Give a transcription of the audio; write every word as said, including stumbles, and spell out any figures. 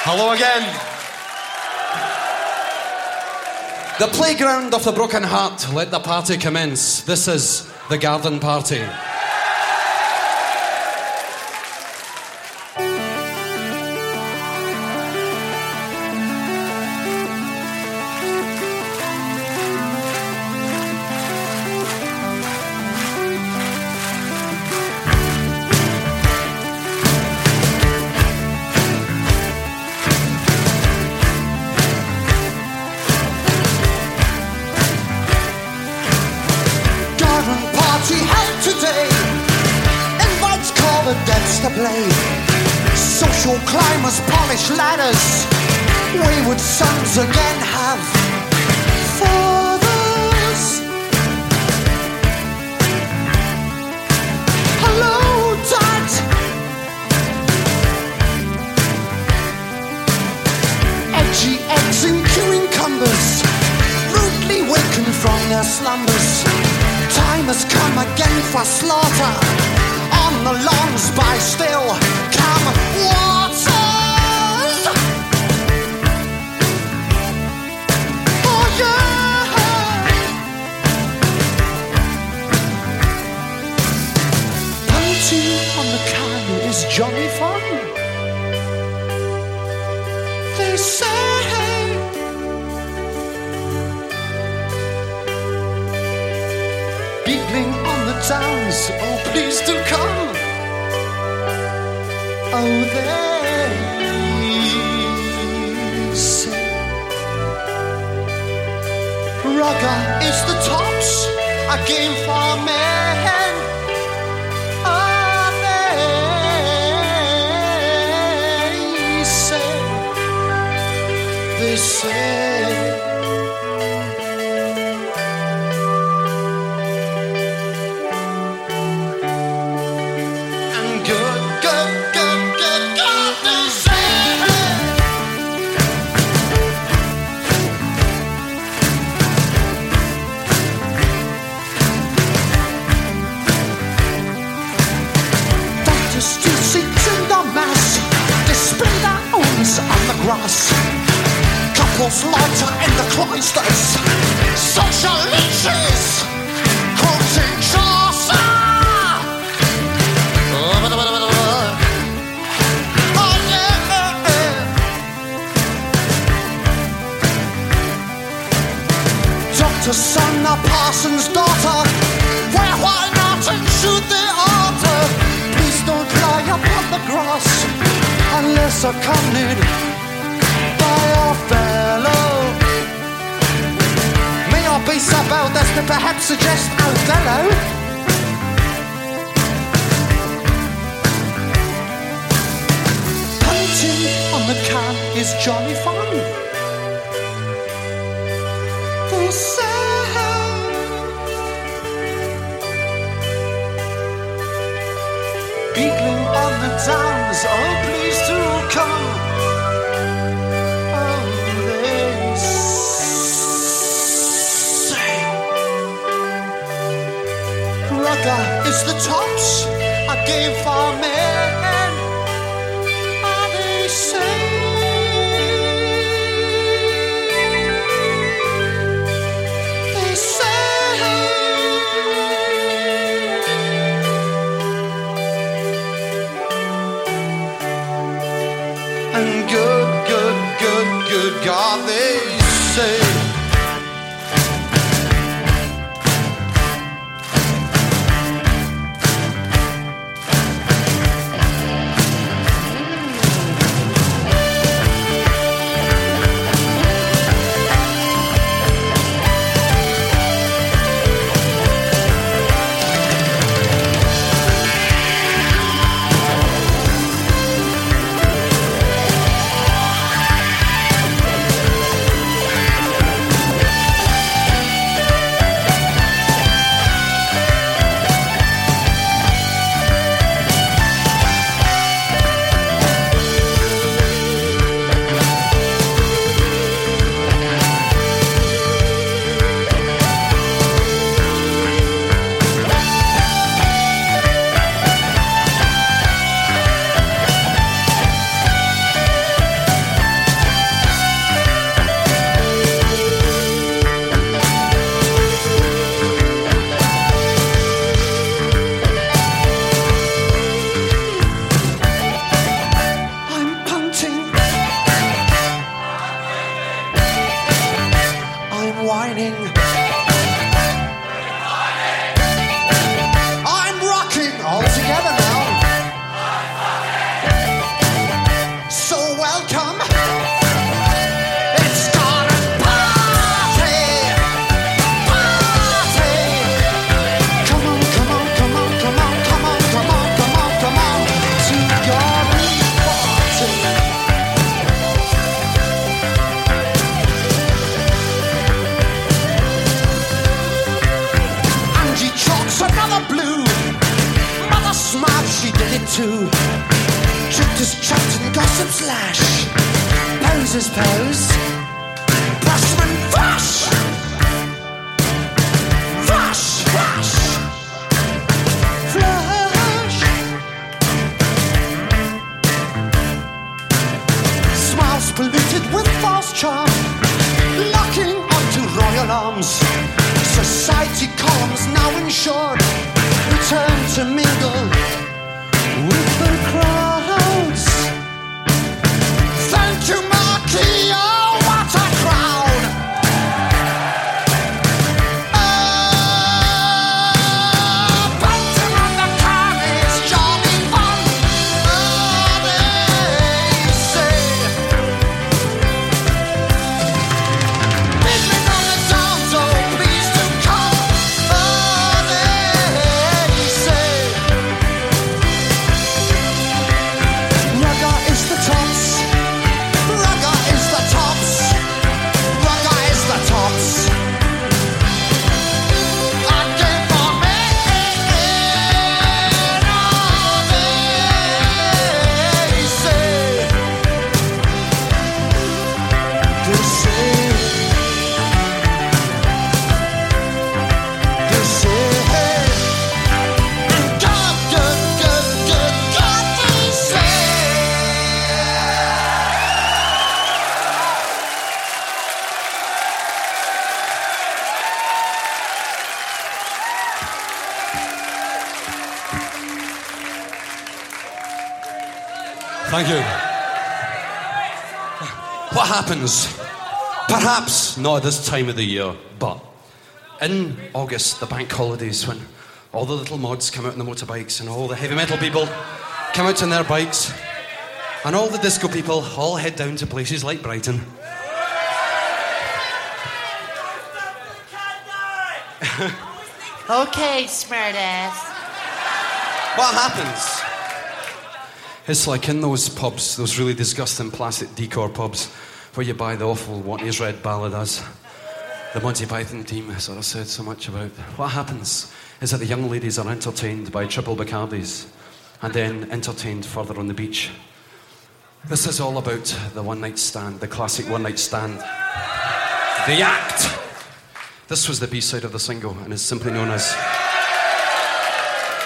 Hello again. The playground of the broken heart, let the party commence. This is the garden party. Social climbers, polished ladders, wayward sons again have fathers. Hello, Dad. Edgy eggs and cucumbers, rudely wakened from their slumbers. Time has come again for slaughter. On the lawns by still calm waters. Oh yeah. Punching on the can is jolly fun, they say. Beetling on the downs, oh please do come. Oh, they say Rugger is the tops, a game for men. Oh, they say, they say. Couples lighter in the cloisters, social leeches, quoting Chaucer. Oh yeah. Doctor's son, a parson's daughter, well, why not shoot the altar? Please don't lie upon the grass unless accompanied by a fellow. May I be so bold as to perhaps suggest Othello? Punching on the can is jolly fun, they say. Beetling on the downs, oh please do come. It's the tops, a game for men. Are they say? They say. And good, good, good, good God, they say. it too. Truth is trapped in gossip's lash. Pose is pose. Pressman Rush! Rush! Rush! Flash! Smiles polluted with false charm, locking onto royal arms. Society columns now insured return to mingle with the crowds. Thank you, Marquis, oh, what a crowd! Oh, Bunting on the car is jolly fun. Oh, they say. Fiddling on the dance, oh, please do come. Oh, they say. Rugger is the tops. Rugger is the tops. Rugger is the tops. Again for me. Oh, they say. They say. They say. God, good, good, good, God, they say. Thank you. What happens? Perhaps not at this time of the year, but in August, the bank holidays, when all the little mods come out on the motorbikes and all the heavy metal people come out on their bikes, and all the disco people all head down to places like Brighton. Okay, smartass. What happens? It's like in those pubs, those really disgusting plastic decor pubs, where you buy the awful What Is Red balladas, the Monty Python team sort of said so much about. What happens is that the young ladies are entertained by triple Bacardis and then entertained further on the beach. This is all about the one night stand, the classic one night stand. The Act. This was the B-side of the single and is simply known as